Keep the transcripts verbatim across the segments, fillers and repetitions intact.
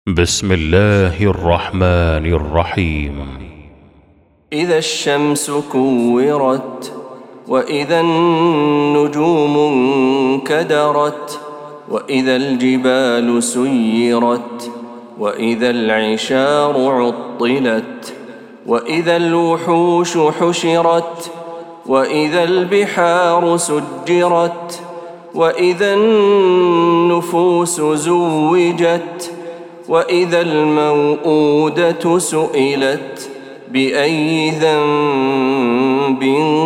بسم الله الرحمن الرحيم. إذا الشمس كورت، وإذا النجوم انكدرت، وإذا الجبال سيرت، وإذا العشار عطلت، وإذا الوحوش حشرت، وإذا البحار سجرت، وإذا النفوس زوجت، وإذا الموءودة سئلت بأي ذنب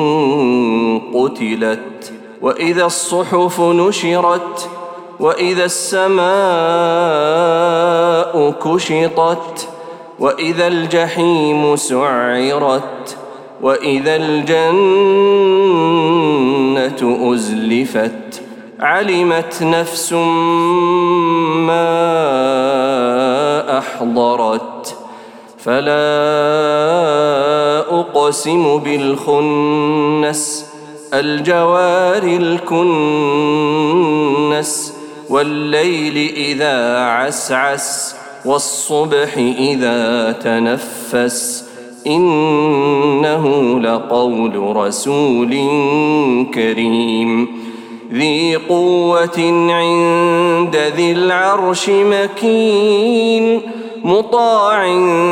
قتلت، وإذا الصحف نشرت، وإذا السماء كشطت، وإذا الجحيم سعرت، وإذا الجنة أزلفت، علمت نفس ما أحضرت. فلا أقسم بالخنس، الجوار الكنس، والليل إذا عسعس، والصبح إذا تنفس، إنه لقول رسول كريم ذي قوة عند ذي العرش مكين، مطاع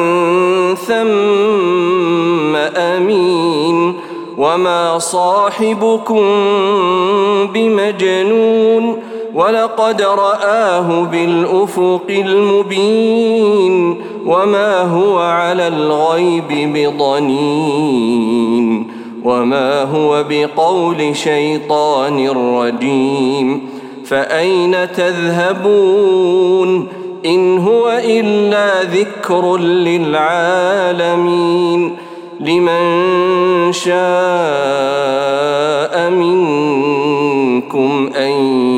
ثم أمين، وما صاحبكم بمجنون، ولقد رآه بالأفق المبين، وما هو على الغيب بضنين، وما هو بقول شيطان رجيم. فأين تذهبون؟ إن هو إلا ذكر للعالمين، لمن شاء منكم أن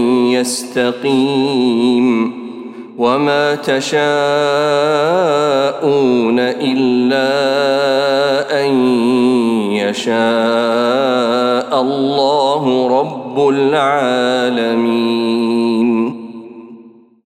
يستقيم، وما تشاءون إلا أن يشاء الله رب العالمين.